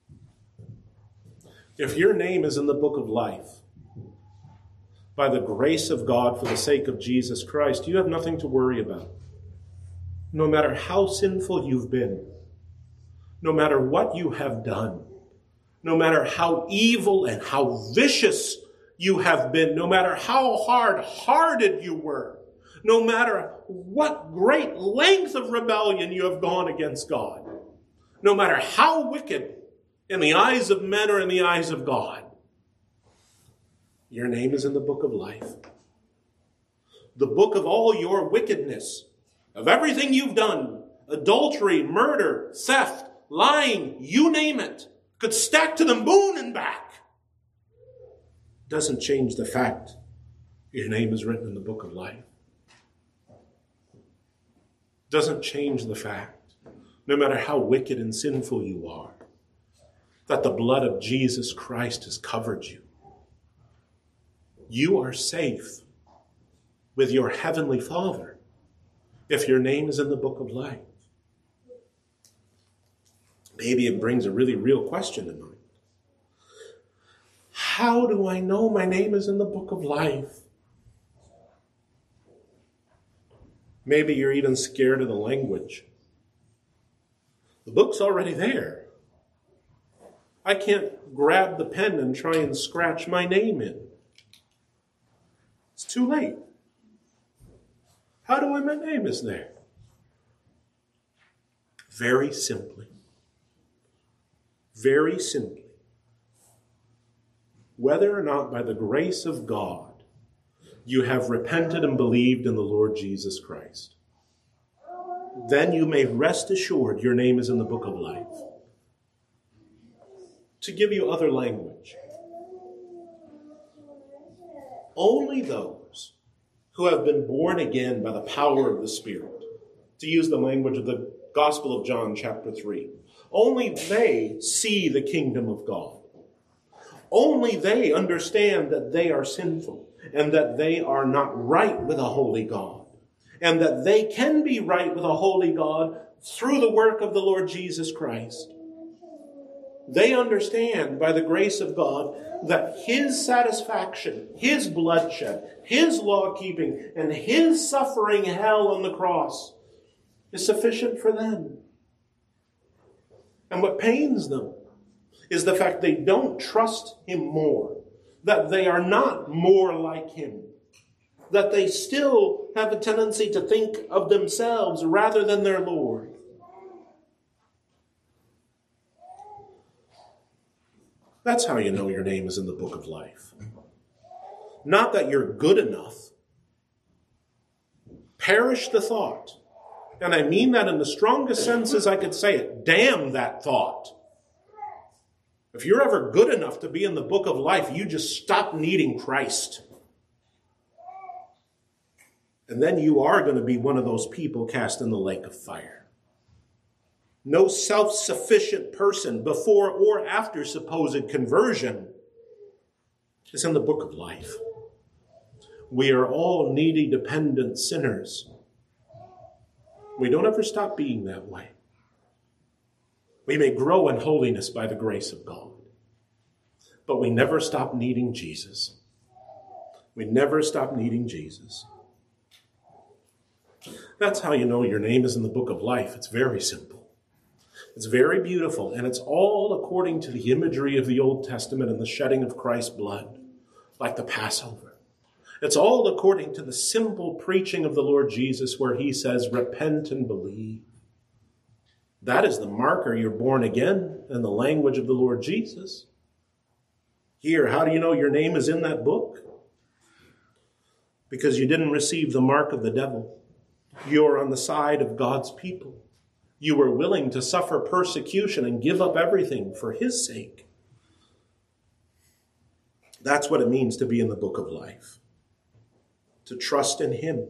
If your name is in the book of life, by the grace of God for the sake of Jesus Christ, you have nothing to worry about. No matter how sinful you've been, no matter what you have done, no matter how evil and how vicious you have been, no matter how hard-hearted you were, no matter what great length of rebellion you have gone against God, no matter how wicked in the eyes of men or in the eyes of God, your name is in the book of life. The book of all your wickedness, of everything you've done, adultery, murder, theft, lying, you name it, could stack to the moon and back. Doesn't change the fact your name is written in the book of life. Doesn't change the fact, no matter how wicked and sinful you are, that the blood of Jesus Christ has covered you. You are safe with your heavenly Father if your name is in the book of life. Maybe it brings a really real question to mind. How do I know my name is in the book of life? Maybe you're even scared of the language. The book's already there. I can't grab the pen and try and scratch my name in. It's too late. How do I know my name is there? Very simply. Very simply. Whether or not by the grace of God you have repented and believed in the Lord Jesus Christ, then you may rest assured your name is in the book of life. To give you other language, only those who have been born again by the power of the Spirit, to use the language of the Gospel of John chapter three, only they see the kingdom of God. Only they understand that they are sinful and that they are not right with a holy God, and that they can be right with a holy God through the work of the Lord Jesus Christ. They understand by the grace of God that his satisfaction, his bloodshed, his law-keeping, and his suffering hell on the cross is sufficient for them. And what pains them is the fact they don't trust him more, that they are not more like him, that they still have a tendency to think of themselves rather than their Lord. That's how you know your name is in the book of life. Not that you're good enough. Perish the thought. And I mean that in the strongest senses I could say it. Damn that thought. If you're ever good enough to be in the book of life, you just stop needing Christ. And then you are going to be one of those people cast in the lake of fire. No self-sufficient person before or after supposed conversion is in the book of life. We are all needy, dependent sinners. We don't ever stop being that way. We may grow in holiness by the grace of God, but we never stop needing Jesus. We never stop needing Jesus. That's how you know your name is in the book of life. It's very simple. It's very beautiful, and it's all according to the imagery of the Old Testament and the shedding of Christ's blood, like the Passover. It's all according to the simple preaching of the Lord Jesus, where he says, repent and believe. That is the marker you're born again in the language of the Lord Jesus. Here, how do you know your name is in that book? Because you didn't receive the mark of the devil. You're on the side of God's people. You were willing to suffer persecution and give up everything for his sake. That's what it means to be in the book of life. To trust in him.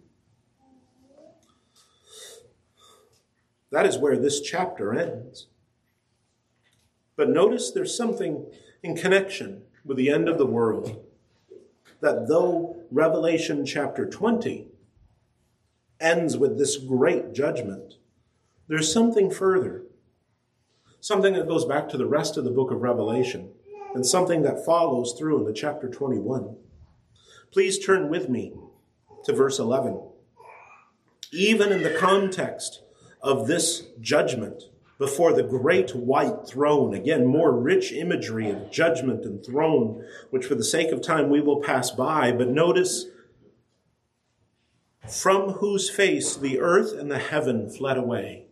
That is where this chapter ends. But notice there's something in connection with the end of the world. That though Revelation chapter twenty ends with this great judgment, there's something further. Something that goes back to the rest of the book of Revelation, and something that follows through into chapter twenty-one. Please turn with me to verse eleven. Even in the context of this judgment before the great white throne, again, more rich imagery of judgment and throne, which for the sake of time we will pass by, but notice, from whose face the earth and the heaven fled away.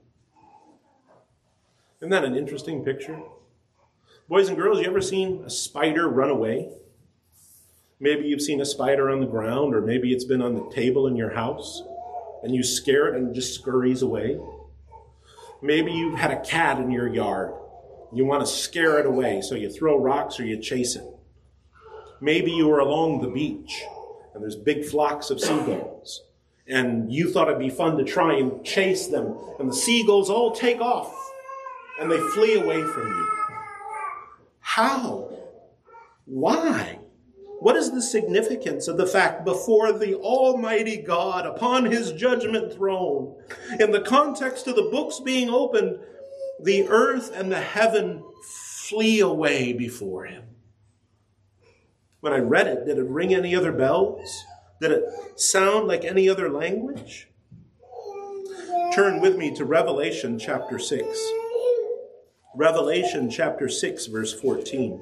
Isn't that an interesting picture? Boys and girls, you ever seen a spider run away? Maybe you've seen a spider on the ground, or maybe it's been on the table in your house, and you scare it and it just scurries away. Maybe you've had a cat in your yard. You want to scare it away, so you throw rocks or you chase it. Maybe you were along the beach, and there's big flocks of seagulls, and you thought it'd be fun to try and chase them, and the seagulls all take off, and they flee away from you. How? Why? What is the significance of the fact before the Almighty God upon his judgment throne, in the context of the books being opened, the earth and the heaven flee away before him? When I read it, did it ring any other bells? Did it sound like any other language? Turn with me to Revelation chapter six. Revelation chapter six, verse fourteen.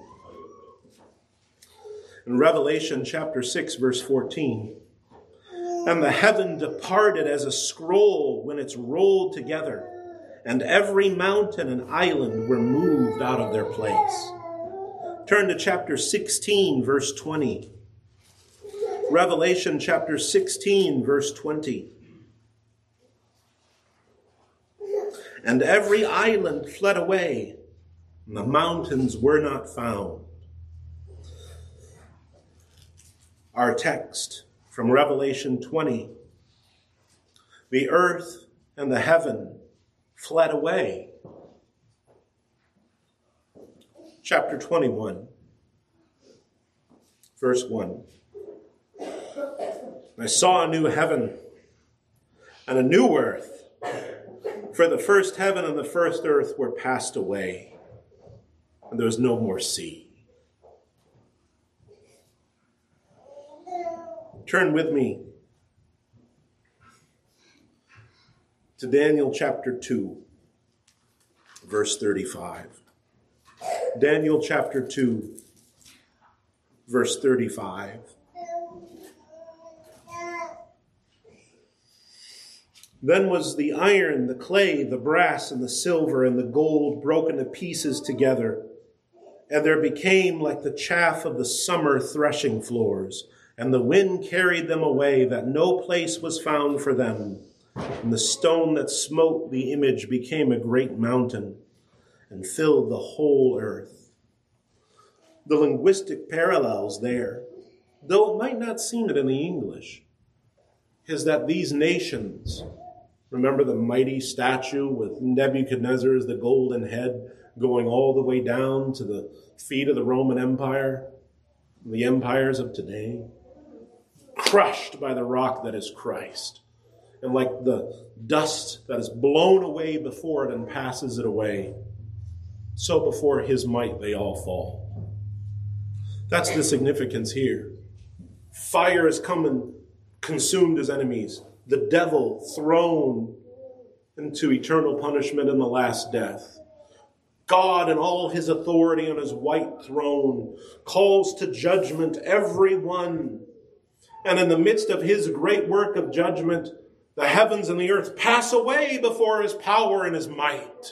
In Revelation chapter six, verse fourteen, and the heaven departed as a scroll when it's rolled together, and every mountain and island were moved out of their place. Turn to chapter sixteen, verse twenty. Revelation chapter sixteen, verse twenty. And every island fled away, and the mountains were not found. Our text from Revelation twenty. The earth and the heaven fled away. Chapter twenty-one, verse one. I saw a new heaven and a new earth, for the first heaven and the first earth were passed away, and there was no more sea. Turn with me to Daniel chapter two, verse thirty-five. Daniel chapter two, verse thirty-five. Then was the iron, the clay, the brass, and the silver, and the gold broken to pieces together, and there became like the chaff of the summer threshing floors, and the wind carried them away, that no place was found for them. And the stone that smote the image became a great mountain, and filled the whole earth. The linguistic parallels there, though it might not seem it in the English, is that these nations, remember the mighty statue with Nebuchadnezzar as the golden head going all the way down to the feet of the Roman Empire, the empires of today, crushed by the rock that is Christ. And like the dust that is blown away before it and passes it away, so before his might they all fall. That's the significance here. Fire has come and consumed his enemies. The devil thrown into eternal punishment in the last death. God in all his authority on his white throne calls to judgment everyone And in the midst of his great work of judgment, the heavens and the earth pass away before his power and his might.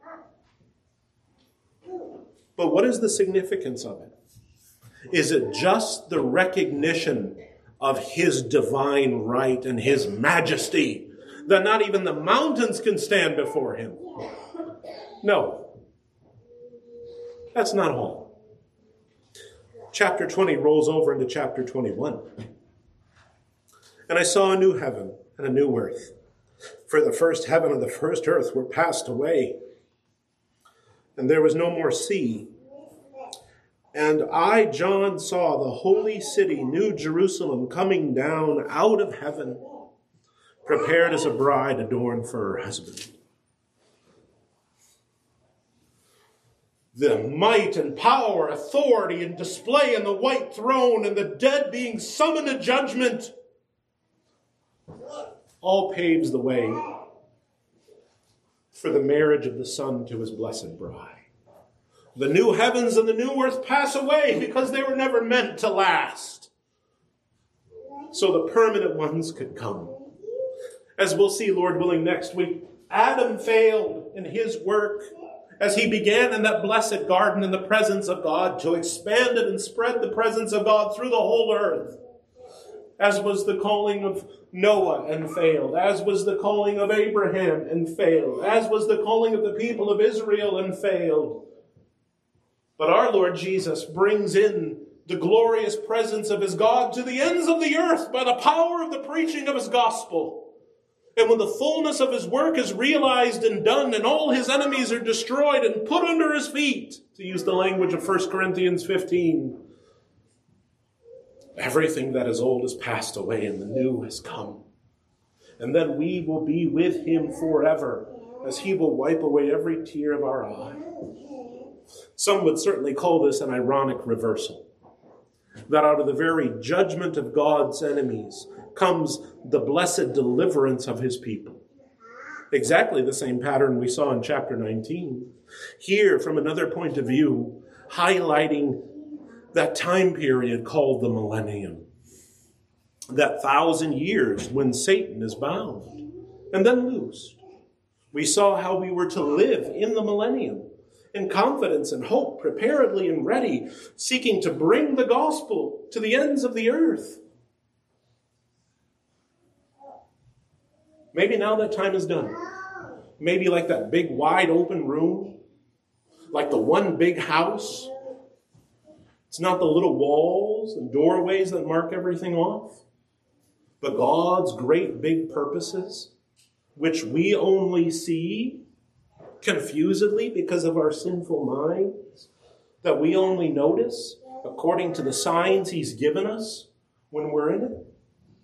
But what is the significance of it? Is it just the recognition of his divine right and his majesty that not even the mountains can stand before him? No. That's not all. Chapter twenty rolls over into chapter twenty-one. And I saw a new heaven and a new earth. For the first heaven and the first earth were passed away, and there was no more sea. And I, John, saw the holy city, New Jerusalem, coming down out of heaven, prepared as a bride adorned for her husband. The might and power, authority and display in the white throne and the dead being summoned to judgment all paves the way for the marriage of the Son to his blessed bride. The new heavens and the new earth pass away because they were never meant to last. So the permanent ones could come. As we'll see, Lord willing, next week, Adam failed in his work as he began in that blessed garden in the presence of God to expand it and spread the presence of God through the whole earth. As was the calling of Noah and failed. As was the calling of Abraham and failed. As was the calling of the people of Israel and failed. But our Lord Jesus brings in the glorious presence of his God to the ends of the earth by the power of the preaching of his gospel. And when the fullness of his work is realized and done, and all his enemies are destroyed and put under his feet, to use the language of First Corinthians fifteen, everything that is old has passed away and the new has come. And then we will be with him forever, as he will wipe away every tear of our eye. Some would certainly call this an ironic reversal, that out of the very judgment of God's enemies comes the blessed deliverance of his people. Exactly the same pattern we saw in chapter nineteen. Here, from another point of view, highlighting that time period called the millennium. That thousand years when Satan is bound and then loosed. We saw how we were to live in the millennium in confidence and hope, preparedly and ready, seeking to bring the gospel to the ends of the earth. Maybe now that time is done. Maybe like that big wide open room, like the one big house. It's not the little walls and doorways that mark everything off, but God's great big purposes, which we only see confusedly because of our sinful minds, that we only notice according to the signs he's given us when we're in it.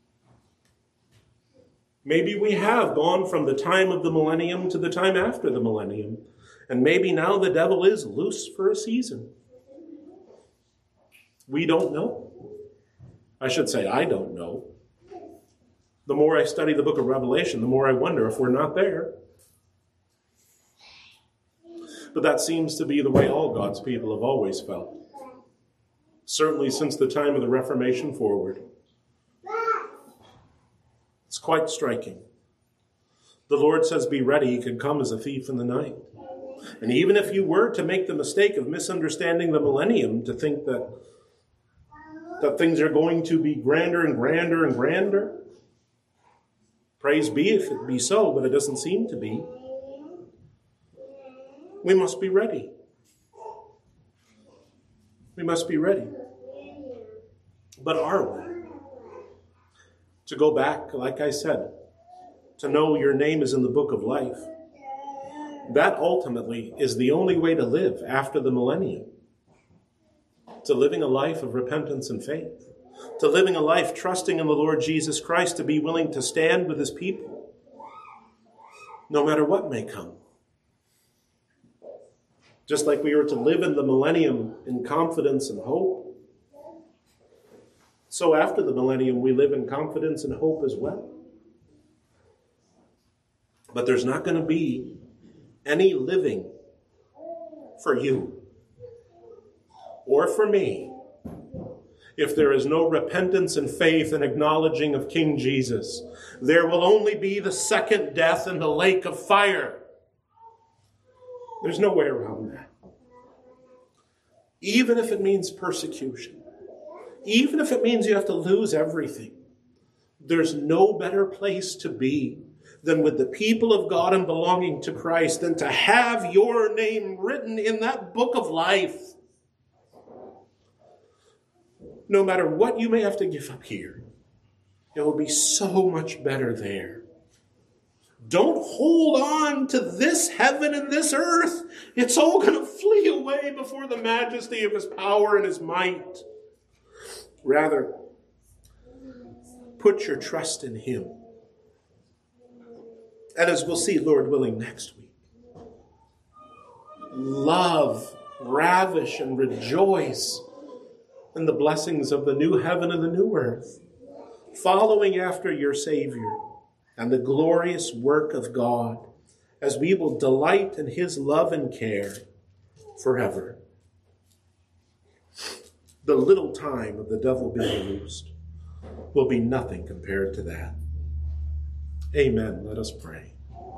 Maybe we have gone from the time of the millennium to the time after the millennium, and maybe now the devil is loose for a season. We don't know. I should say, I don't know. The more I study the book of Revelation, the more I wonder if we're not there. But that seems to be the way all God's people have always felt. Certainly since the time of the Reformation forward. It's quite striking. The Lord says, be ready. He could come as a thief in the night. And even if you were to make the mistake of misunderstanding the millennium, to think that, that things are going to be grander and grander and grander, praise be if it be so, but it doesn't seem to be. We must be ready. We must be ready. But are we? To go back, like I said, to know your name is in the book of life. That ultimately is the only way to live after the millennium. To living a life of repentance and faith. To living a life trusting in the Lord Jesus Christ, to be willing to stand with his people, no matter what may come. Just like we are to live in the millennium in confidence and hope, so after the millennium we live in confidence and hope as well. But there's not going to be any living for you or for me if there is no repentance and faith and acknowledging of King Jesus, there will only be the second death in the lake of fire. There's no way around that. Even if it means persecution, even if it means you have to lose everything, there's no better place to be than with the people of God and belonging to Christ than to have your name written in that book of life. No matter what you may have to give up here, it will be so much better there. Don't hold on to this heaven and this earth. It's all going to flee away before the majesty of his power and his might. Rather, put your trust in him. And as we'll see, Lord willing, next week, love, ravish, and rejoice in the blessings of the new heaven and the new earth, following after your Savior and the glorious work of God, as we will delight in his love and care forever. The little time of the devil being loosed will be nothing compared to that. Amen. Let us pray.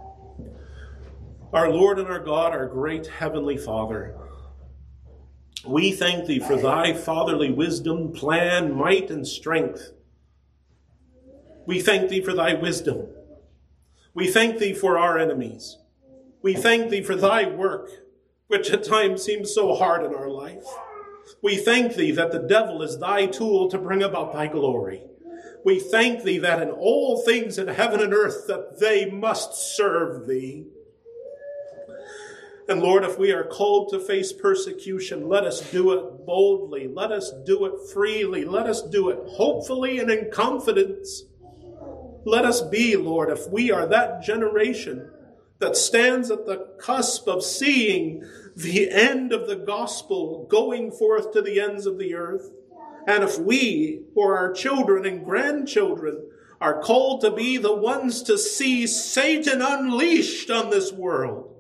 Our Lord and our God, our great heavenly Father, we thank thee for thy fatherly wisdom, plan, might, and strength. We thank thee for thy wisdom. We thank thee for our enemies. We thank thee for thy work, which at times seems so hard in our life. We thank thee that the devil is thy tool to bring about thy glory. We thank thee that in all things in heaven and earth that they must serve thee. And Lord, if we are called to face persecution, let us do it boldly. Let us do it freely. Let us do it hopefully and in confidence. Let us be, Lord, if we are that generation that stands at the cusp of seeing the end of the gospel going forth to the ends of the earth, and if we, or our children and grandchildren, are called to be the ones to see Satan unleashed on this world,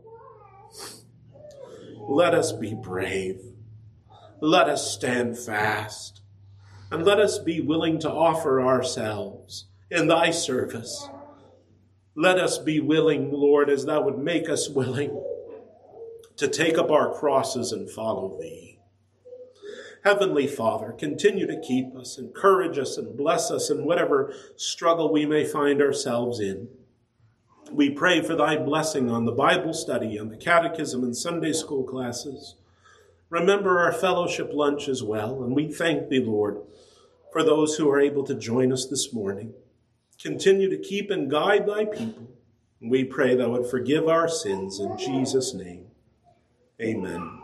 let us be brave. Let us stand fast. And let us be willing to offer ourselves in thy service. Let us be willing, Lord, as thou would make us willing, to take up our crosses and follow thee. Heavenly Father, continue to keep us, encourage us, and bless us in whatever struggle we may find ourselves in. We pray for thy blessing on the Bible study and the catechism and Sunday school classes. Remember our fellowship lunch as well, and we thank thee, Lord, for those who are able to join us this morning. Continue to keep and guide thy people. We pray thou would forgive our sins in Jesus' name. Amen.